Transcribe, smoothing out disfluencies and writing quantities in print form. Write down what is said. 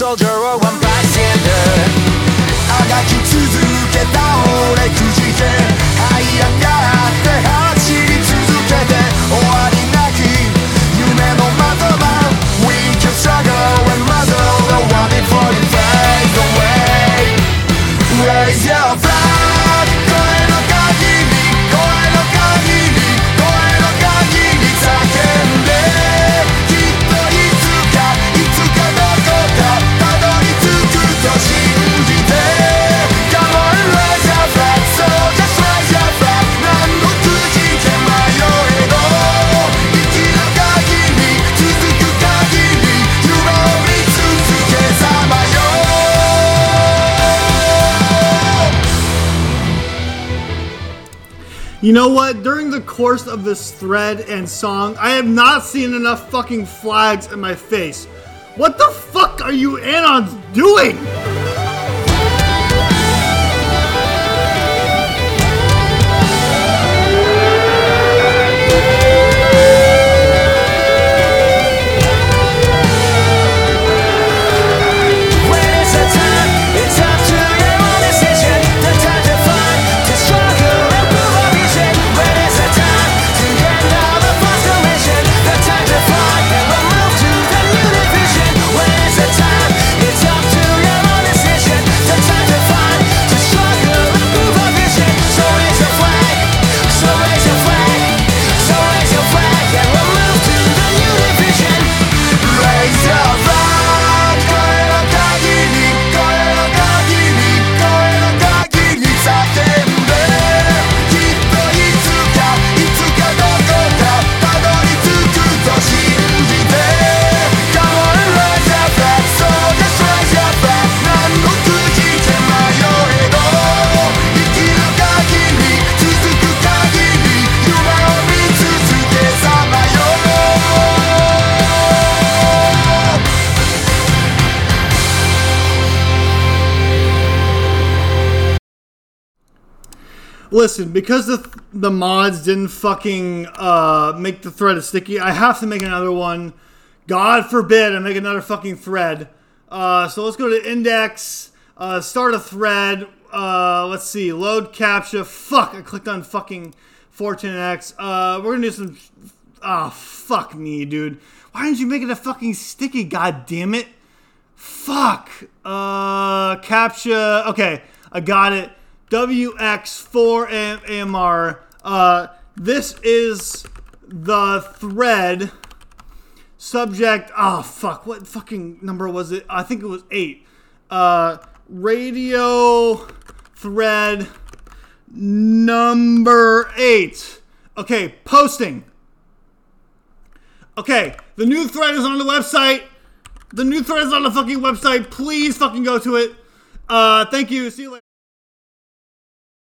soldier or one bystander あがき続けた俺くじけ這い上がって走り続けて終わりなき夢の的場 We can struggle and muzzle the one before it fades away Raise your flag 声の限り声の限り声の限り叫んできっといつかどこかたどり着くと信じて Come on raise your flag so just raise your flag 何のくじけ迷えど息の限り続く限り夢を見続けさまよ You know what? During the course of this thread and song, I have not seen enough fucking flags in my face. What the fuck are you anons doing? Listen, because the mods didn't fucking make the thread sticky, I have to make another one. God forbid I make another fucking thread. So let's go to index, start a thread. Let's see, load CAPTCHA. Fuck, I clicked on fucking 14x. We're gonna do some. Oh, fuck me, dude. Why didn't you make it a fucking sticky? God damn it. Fuck. CAPTCHA. Okay, I got it. WX4AMR. This is the thread. Subject. Oh, fuck. What fucking number was it? I think it was 8. Radio thread number 8. Okay, posting. Okay, the new thread is on the website. The new thread is on the fucking website. Please fucking go to it. Thank you. See you later.